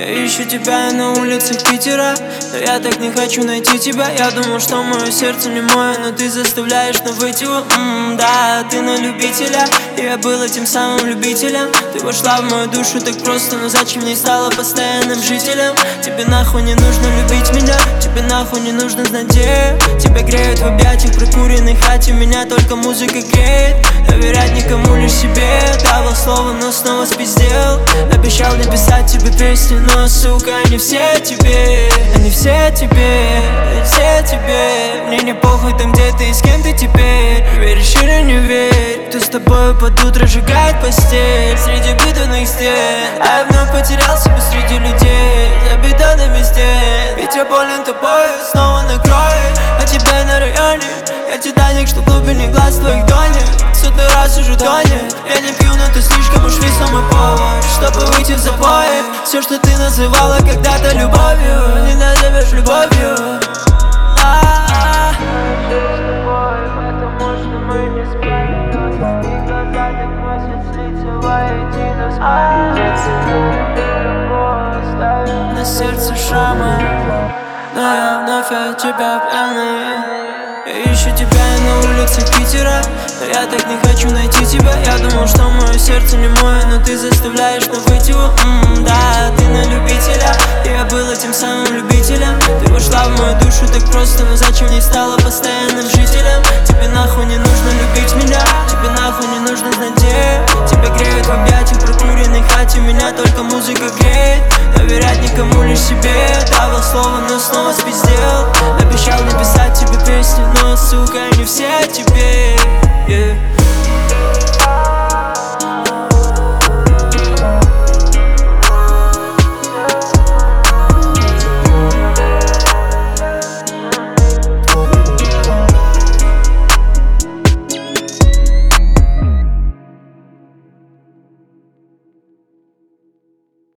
Я ищу тебя на улицах Питера, но я так не хочу найти тебя. Я думал, что мое сердце не мое, но ты заставляешь быть его. Да, ты на любителя, и я был этим самым любителем. Ты вошла в мою душу так просто, но зачем не стала постоянным жителем? Тебе нахуй не нужно любить меня, тебе нахуй не нужно знать где. Тебя греют в объятиях прокуренной хате, меня только музыка греет. Доверять никому, лишь себе. Давал слово, но снова спиздел. Обещал не писать тебе песни, но, сука, они все тебе. Они все тебе, они все тебе. Мне не похуй там, где ты и с кем ты теперь. Веришь или не верь, кто с тобой под утро сжигает постель среди бетонных стен. А я вновь потерял себя среди людей за бетонными стен. Ведь я болен тобой, снова накроет. А тебя на районе, я Титаник, что в глубине глаз твоих тонет. Сотый раз уже тонет. Я не пью, но ты слишком уж весомый повод, чтобы выйти в запой. Все, что ты называла когда-то любовью, не назовешь любовью. На сердце шрамы, но я вновь от тебя пьяный. Я ищу тебя на улицах Питера, но я так не хочу найти тебя. Я думал, что мое сердце не мое, но ты заставляешь быть его. Да, ты на любителя, и я был этим самым любителем. Ты вошла в мою душу так просто, но зачем не стала постоянным жителем? Тебе нахуй не нужно любить меня, тебе нахуй не нужно знать где. Тебя греют в объятиях прокуренной хате, меня только музыка греет. Доверять никому, лишь себе. Давал слово, но снова спиздел. Обещал не писать тебе песни, но, сука, они все тебе.